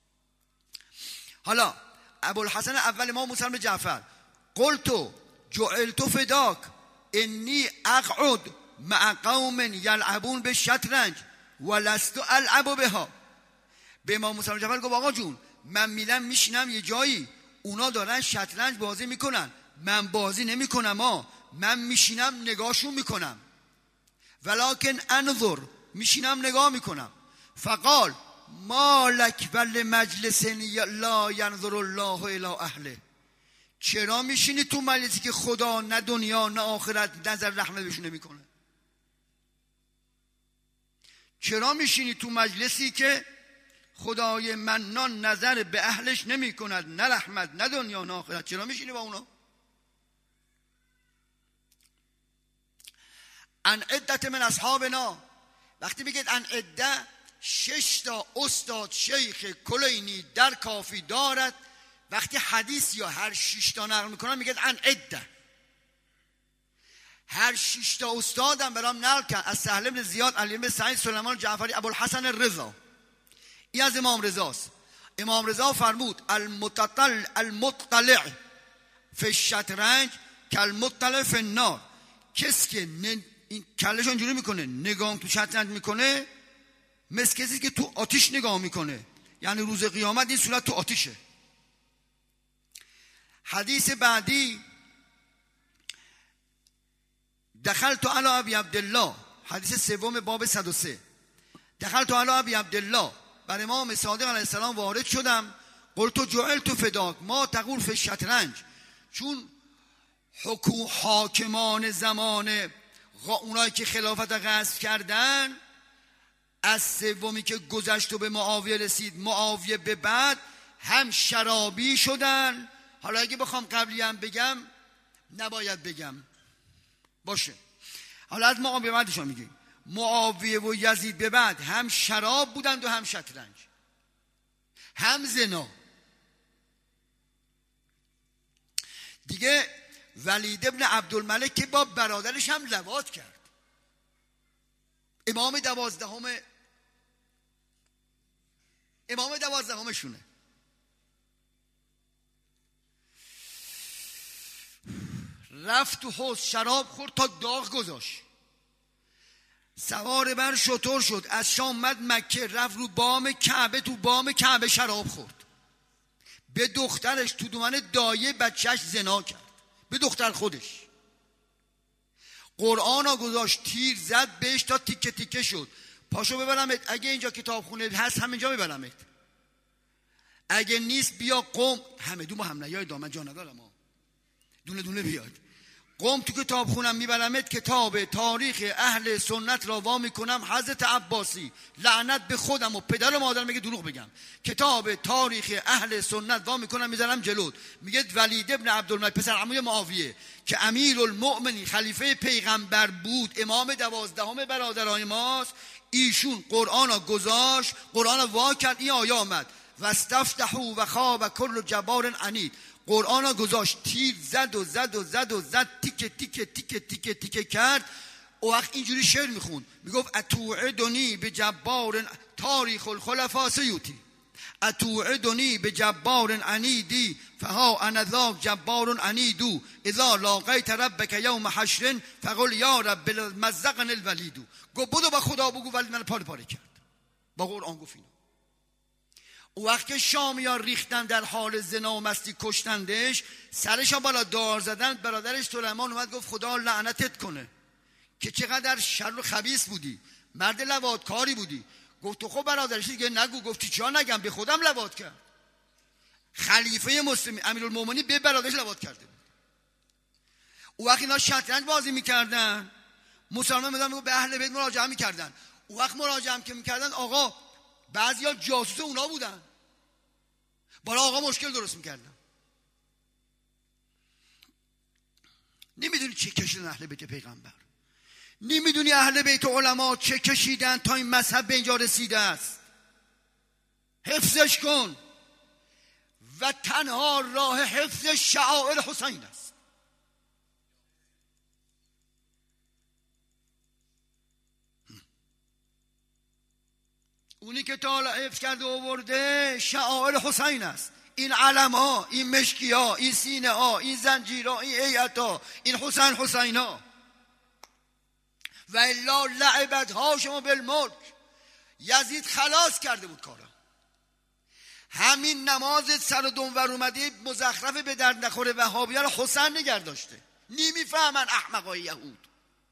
حالا ابوالحسن اول امام موسی بن جعفر، قلت جعلت فداک انی اقعد مع قوم یلعبون بالشطرنج ولست العب بها. به امام موسی بن جعفر گفت آقا جون من میشینم یه جایی اونا دارن شطرنج بازی میکنن، من بازی نمیکنم، من میشینم نگاهشون میکنم. ولکن انظر، میشینم نگاه میکنم. فقال ما لک ول مجلس لا ینظر الله الی اهله. چرا میشینی تو مجلسی که خدا نه دنیا نه آخرت نظر رحمت بهشون نمیکنه؟ چرا میشینی تو مجلسی که خدای منان نظر به اهلش نمی کند، نه رحمت نه دنیا نه آخرت؟ چرا میشینی با اونا؟ ان عدت من اصحابنا، وقتی بگید ان عده، 6 تا استاد شیخ کلینی در کافی دارد، وقتی حدیث یا هر 6 تا نقل میکنن میگید ان عده. هر 6 تا استادم برام نقل کرد از سهل بن زیاد، علی بن سعید، سلیمان جعفری، ابوالحسن الرضا. این از امام رضاست. امام رضا فرمود المطلع فی الشطرنج کالمطلع فی النار. کسی که این کلش اینجوری میکنه، نگاه تو شطرنج میکنه، مثل کسی که تو آتیش نگاه میکنه، یعنی روز قیامت این صورت تو آتیشه. حدیث بعدی، دخلت علی ابی عبدالله، حدیث سوم باب 103. دخلت علی ابی عبدالله، بر امام صادق علیه السلام وارد شدم. قلت جعلت فداک ما تقول فی الشطرنج. چون حاکمان زمان اونایی که خلافت غصب کردن، از سومی که گذشت و به معاویه رسید، معاویه به بعد هم شرابی شدن. حالا اگه بخوام قبلی هم بگم نباید بگم، باشه. حالا از معاویه بعدشون میگیم. معاویه و یزید به بعد هم شراب بودند و هم شطرنج، هم زنا. دیگه ولید ابن عبدالملک که با برادرش هم لواط کرد، امام 12مشونه. رفت تو حوض شراب خورد تا داغ گذاشت، سوار بر شتر شد، از شام مد مکه، رفت رو بام کعبه، تو بام کعبه شراب خورد، به دخترش تو دومن دایه بچهش زنا کرد، به دختر خودش. قرآن ها گذاشت، تیر زد بهش تا تیکه تیکه شد. پاشو ببرمت، اگه اینجا کتابخونه هست همینجا ببرمت، اگه نیست بیا قم. همه دو هم نیای دامن جا ندارم، دونه دونه بیاد. قم تو کتابخونم میبرمت، کتاب تاریخ اهل سنت را وا میکنم. حضرت عباسی لعنت به خودم و پدر و مادرم میگه دروغ بگم، کتاب تاریخ اهل سنت وا میکنم میذارم جلوت. میگه ولید ابن عبدالملک پسر عموی معاویه که امیرالمؤمنین خلیفه پیغمبر بود، امام 12 برادران ماست، ایشون قرآن را گذاشت، قرآن را وا کرد، این آیه آمد واستفتحوا و خاب کل جبار عنید. قرآن را گذاشت، تیر زد و زد و زد و زد، تیکه تیکه تیکه تیکه تیکه کرد. او وقت اینجوری شعر میخوند، میگفت اتوعدنی به جبار تاریخ الخلفاء سیوتی، اتوعدنی به جبار عنیدی فها انا ذاک جبار عنیدو، اذا لاقیت ربک یوم حشر فقل یا رب مزقن الولیدو. گفت بودو با خدا بگو ولی من پاره پاره کرد. با قرآن گفت اینو. او وقت که شامیان ریختن در حال زنا و مستی کشتندش، سرش بالا دار زدن، برادرش سلیمان اومد گفت خدا لعنتت کنه که چقدر شر و خبیث بودی، مرد لواطکاری بودی. گفت تو خب برادرش دیگه نگو. گفت چرا نگم، به خودم لواط کرد. خلیفه مسلمین امیرالمومنین به برادرش لواط کرده بود. او وقت اینا شطرنج بازی میکردن، مسلمان میدن به اهل بیت مراجعه میکردن. او وقت مراجعه که میکردن، آقا بعضیا جاسوس اونا بودن، برای آقا مشکل درست میکردن. نمیدونی چه کشیدن اهل بیت پیغمبر، نمیدونی اهل بیت علما چه کشیدن تا این مذهب به اینجا رسیده است. حفظش کن و تنها راه حفظ شعائر حسین است. اونی که تا حفظ کرده و آورده شعائر حسین است. این علم ها، این مشکی ها، این سینه ها، این زنجیر ها، این ایت ها، این حسین ها. و الا لعبت هاشم بالملک، یزید خلاص کرده بود کارا. همین نماز سر و دنور اومده مزخرف به درد نخوره وهابیان رو حسین نگه داشته. نمیفهمن احمقای یهود.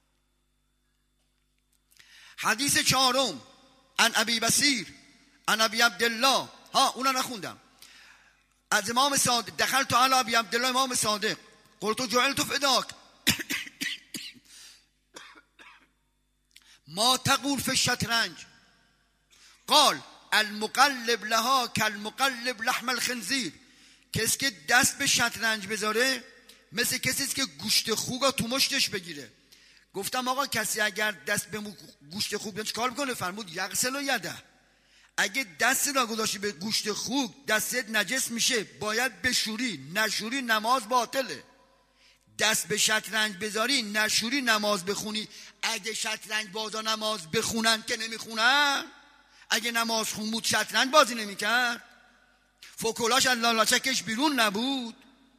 حدیث چهارم عن ابی بصیر عن ابی عبدالله، اونا نخوندم، از امام صادق، دخلت علی ابی عبدالله امام صادق قلت جعلت فداک ما تقول فی الشطرنج قال المقلب لها کالمقلب لحم الخنزیر. کسی که دست به شطرنج بذاره مثل کسی که گوشت خوک تو مشتش بگیره. گفتم آقا کسی اگر دست به گوشت خوک بیاره چیکار میکنه؟ فرمود یغسل یده. اگه دست را گذاشتی به گوشت خوک دستت نجس میشه، باید بشوری، نشوری نماز باطله. دست به شطرنج بذاری نشوری نماز بخونی. اگه شطرنج بازا نماز بخونن که نمیخونن، اگه نماز خون بود شطرنج بازی نمیکرد، فوکولاش از لالاچکش بیرون نبود.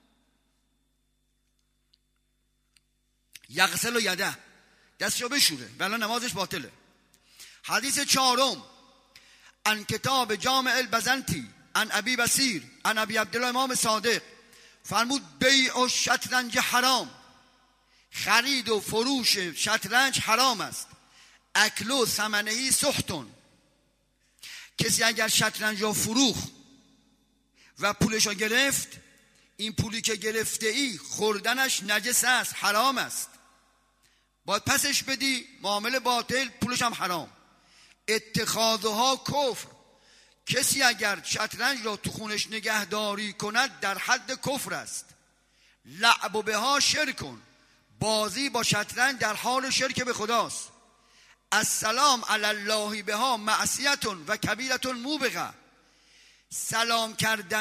یغسل یده، دستشو بشوره ولی نمازش باطله. حدیث چهارم عن کتاب جامع البزنطی عن ابی بصیر عن ابی عبدالله امام صادق فرمود بیع و شطرنج حرام، خرید و فروش شطرنج حرام است. اکل و ثمنهی سحتون، کسی اگر شطرنج را فروخ و پولش را گرفت، این پولی که گرفته ای خوردنش نجس است، حرام است، باید پسش بدی، معامله باطل، پولش هم حرام. اتخاذها کفر، کسی اگر شطرنج را تو خونش نگهداری کند در حد کفر است. لعب بها شرکن، بازی با شطرنج در حال شرک به خداست. السلام علی الله بها معصیتون و کبیرتون موبقه، سلام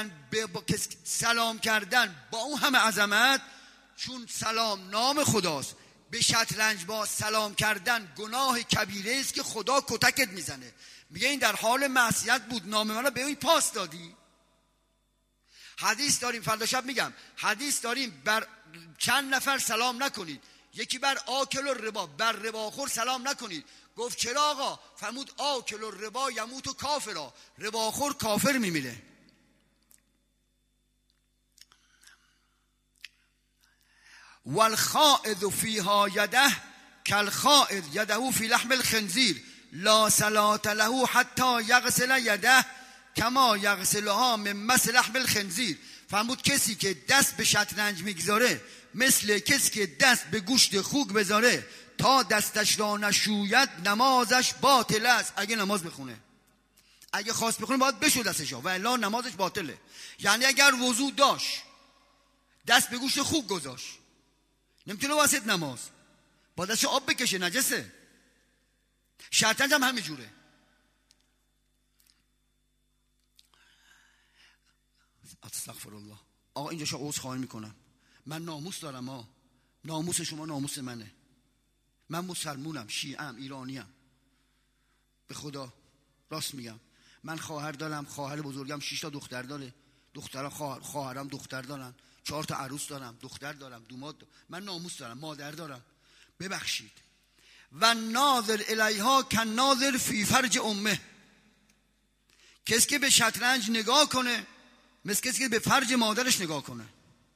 کردن با اون همه عظمت، چون سلام نام خداست، به شطرنج با سلام کردن گناه کبیره است که خدا کتکت میزنه. میگه این در حال معصیت بود، نام منو به این پاس دادی. حدیث داریم، فردا شب میگم، حدیث داریم بر چند نفر سلام نکنید. یکی بر آکل الربا، بر رباخور سلام نکنید. گفت چرا آقا؟ فرمود آکل الربا یموت و کافرا، رباخور کافر میمیره. والخائض فیها یده کالخائض یده فی لحم الخنزیر لا صلاة له حتی یغسل یده کما یغسلها من مس لحم الخنزیر. فرمود کسی که دست به شطرنج میگذاره مثل کسی که دست به گوشت خوک بذاره تا دستش را نشوید نمازش باطل است. اگه نماز بخونه، اگه خواست بخونه باید بشو دستش و الا نمازش باطله. یعنی اگر وضو داشت دست به گوشت خوک گذاشت نمیتونه واسط نماز، با دستش آب بکشه، نجسه. شطرنج هم همین جوره. استغفر الله. آقا اینجا شو عذر خواهی میکنم، من ناموس دارم، ناموس شما ناموس منه. من مسلمونم، شیعم، ایرانیم، به خدا راست میگم. من خواهر دارم، خواهر بزرگم 6 تا دختر داره، دخترها خواهرام دختر دارن، 4 تا عروس دارم، دختر دارم، دوماد دارم. من ناموس دارم، مادر دارم. ببخشید. و ناظر الیها کن ناظر فی فرج امه، کسی که به شطرنج نگاه کنه مثل کسی که به فرج مادرش نگاه کنه.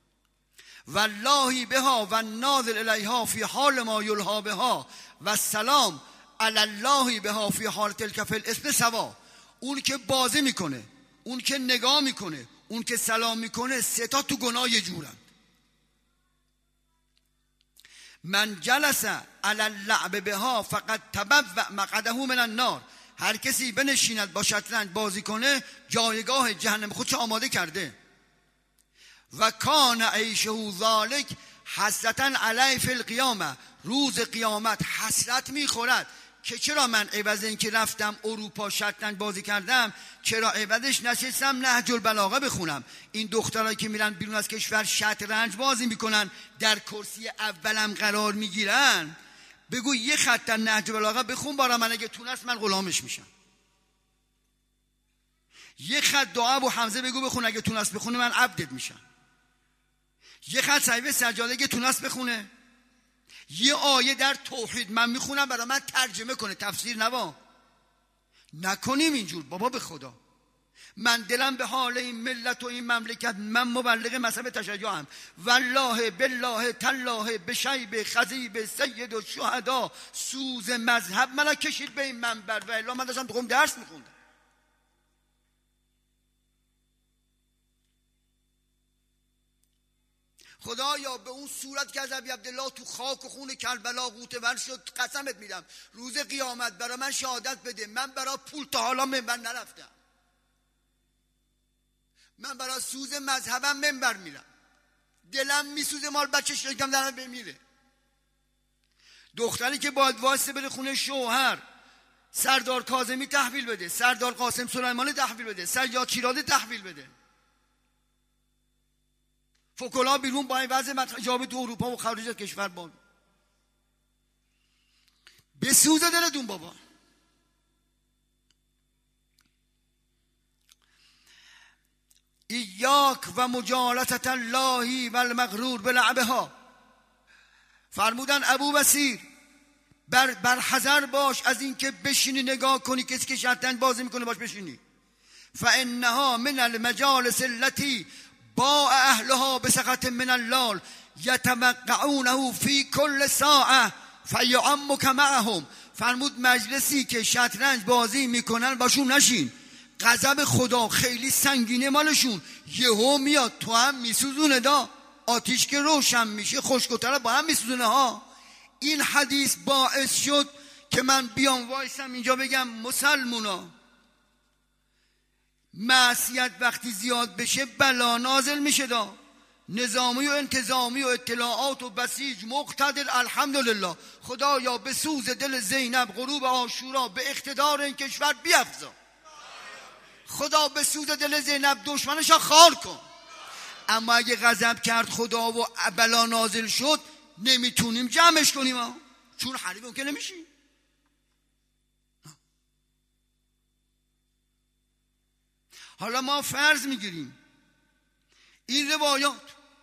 والله بها و ناظر الیها فی حال ما یلها بها و سلام علی الله بها فی حال تلک فی الاسم سوا. اون که بازی میکنه، اون که نگاه میکنه، اون که سلام میکنه، 3 تا تو گناه یه جورن. من جلس علی اللعب بها فقد تبوأ مقعده من النار، هر کسی بنشیند با شطرنج بازی کنه جایگاه جهنم خودش آماده کرده. و کان عیشه ذالک حسرتاً علی فی القیامه، روز قیامت حسرت میخورد که چرا من عوض این که رفتم اروپا شطرنج بازی کردم، چرا عوضش نشستم نهج البلاغه بخونم. این دخترایی که میرن بیرون از کشور شطرنج بازی میکنن، در کرسی اولم قرار میگیرن، بگو یه خط در نهج البلاغه بخون برای من، اگه تونست من غلامش میشم. یه خط دعا ابو حمزه بگو بخون، اگه تونست بخونه من عبدت میشم. یه خط صحیفه سجاده اگه تونست بخونه. یه آیه در توحید من میخونم برای من ترجمه کنه، تفسیر نوا نکنیم اینجور. بابا به خدا من دلم به حال این ملت و این مملکت، من مبلغ مذهب تشیعم، والله بالله تالله به شیب خضیب سید و شهدا، سوز مذهب منو کشید به این منبر، و الا من داشتم تو درس میخوندم. خدایا به اون صورت که از ابی عبدالله تو خاک و خون کربلا غوطه ور شد، قسمت میدم روز قیامت برای من شهادت بده، من برای پول تا حالا منبر نرفتم، من برای سوز مذهبم منبر میرم، دلم میسوزه مال بچه شکم دارم بمیره. دختری که باید واسه بره خونه شوهر، سردار کاظمی تحویل بده، سردار قاسم سلیمانی تحویل بده، سیاد شیرازی تحویل بده، فکلا بیرون با این وضع حجاب تو اروپا و خارج از کشور بان بسوزه دلتون بابا. ایاک و مجالست الله و المغرور بلعبها. فرمودن ابو بصیر بر حذر باش از این که بشینی نگاه کنی کسی که شطرنج بازی میکنه باش بشینی. فانها من المجالس التي باع اهلها بسخط من اللال یتمقعونه فی کل ساعه فیعمک معهم. فرمود مجلسی که شطرنج بازی میکنن باشون نشین، غضب خدا خیلی سنگینه مالشون، یهو میاد تو هم میسوزونه، دا آتیش که روشن میشه خشک‌تر با هم میسوزونه ها. این حدیث باعث شد که من بیام وایسم اینجا بگم مسلمونا، معصیت وقتی زیاد بشه بلا نازل میشه، دا نظامی و انتظامی و اطلاعات و بسیج مقتدر، الحمدلله. خدایا به سوز دل زینب غروب عاشورا به اقتدار این کشور بیفزا. خدا به سوز دل زینب دشمنشا خار کن. اما اگه غضب کرد خدا و بلا نازل شد نمیتونیم جمعش کنیم ها. چون حریبم که نمیشیم. حالا ما فرض میگیریم این روایات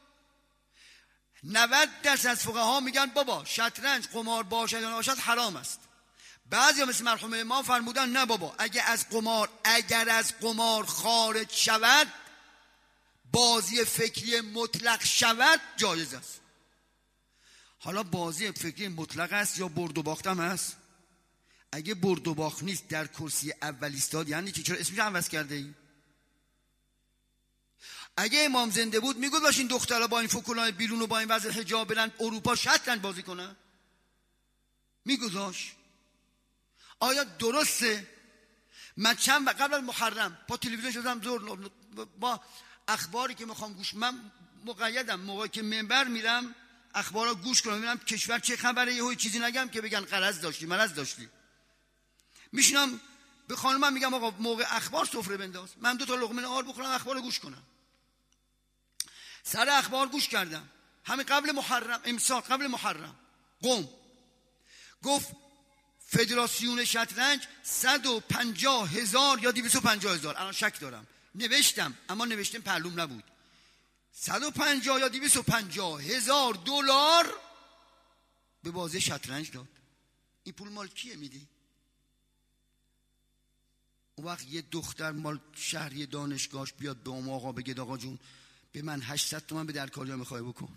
90% از فقها میگن بابا شطرنج قمار باشد یا نباشد حرام است. بعضی مثل مرحوم ما فرمودن نه بابا اگر از قمار خارج شود، بازی فکری مطلق شود جایز است. حالا بازی فکری مطلق است یا برد و باختم است؟ اگه برد و باخت نیست در کرسی اول ایستاد یعنی که چرا اسمش عوض کرده ای؟ اگه امام زنده بود میگذاشت این دخترها با این فکلای بیرون و با این وضع حجاب برن اروپا شطرنج بازی کنن؟ میگذاشت؟ آیا درسته؟ من چند قبل از محرم با تلویزیون شدم زور با اخباری که میخوام گوش، من مقیدم موقعی که منبر میرم اخبارا گوش کنم ببینم کشور چه خبره، یهو چیزی نگم که بگن غلط داشتی مرض داشتی. میشینم به خانمم میگم آقا موقع اخبار سفره بنداز، من 2 تا لقمه نهار بخورم اخبار گوش کنم. سر اخبار گوش کردم همین قبل محرم، امسال قبل محرم، قم گفت فدراسیون شطرنج 150,000 یا 250,000، الان شک دارم، نوشتم اما نوشتم معلوم نبود، 150 یا 250,000 دلار به بازی شطرنج داد. این پول مال کیه میدی؟ اون وقت یه دختر مال شهری دانشگاهش بیاد به اون آقا بگه آقا جون به من 800 تومن به درکاریا میخوای بکن.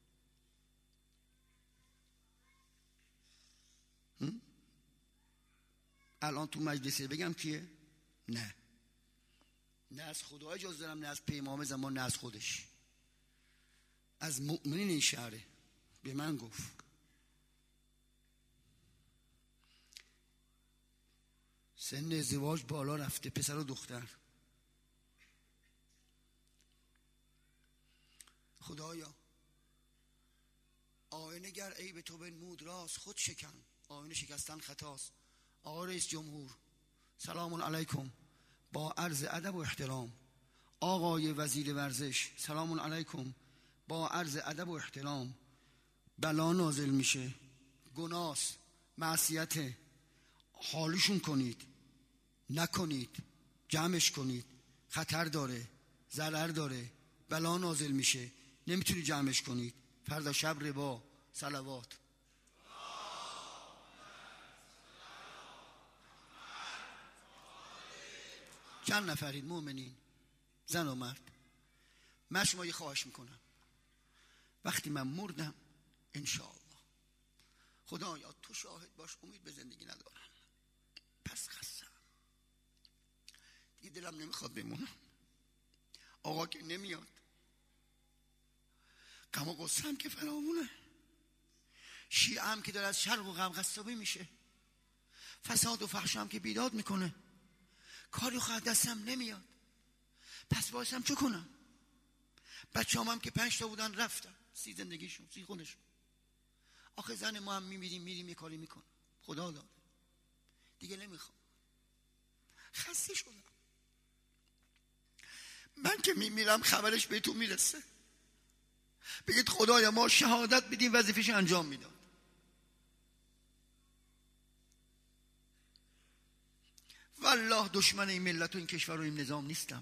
الان تو مجلسه بگم کیه؟ نه از خدا اجازه دارم، نه از پیمام زمان، نه از خودش، از مؤمنین این شهره. به من گفت سن ازدواج بالا رفته، پسر و دختر. خدایا آینه گر عیب تو بنمود راست، خود شکن آینه شکستن خطاست. آقای رئیس جمهور سلام علیکم، با عرض ادب و احترام. آقای وزیر ورزش سلام علیکم، با عرض ادب و احترام. بلا نازل میشه، گناست، معصیت، حالشون کنید، نکنید، جمعش کنید، خطر داره، ضرر داره، بلا نازل میشه، نمیتونی جمعش کنید. فردا شب ربا، صلوات. چند نفرید مؤمنین، زن و مرد؟ من شما یه خواهش میکنم، وقتی من مردم انشاءالله خدایا تو شاهد باش، امید به زندگی ندارم، پس خستم دیگه، دلم نمیخواد بمونم. آقا که نمیاد، غم و غصه هم که فرامونه، شیعه هم که داره از شرق و غرب قصابی میشه، فساد و فحش هم که بیداد میکنه، کاری خواهد دستم نمیاد، پس بایستم چه کنم؟ بچه هم که 5 تا بودن رفتن، 30 زندگیشون، 30 خونشون. آخه زن ما هم میریم یه کاری میکنه، خدا داره دیگه، نمیخوام، خسته شدم. من که میمیرم خبرش بهتون میرسه، بگید خدایا ما شهادت بدیم وظیفه‌ش انجام میداد. والله دشمن این ملت و این کشور و این نظام نیستم،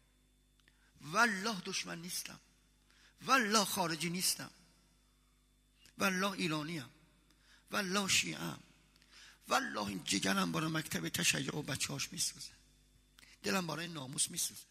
والله دشمن نیستم، والله خارجی نیستم، والله ایرانیم، والله شیعه‌ام، والله این جگرم برای مکتب تشیع و بچه‌هاش میسوزه، دلم برای ناموس میسوزه.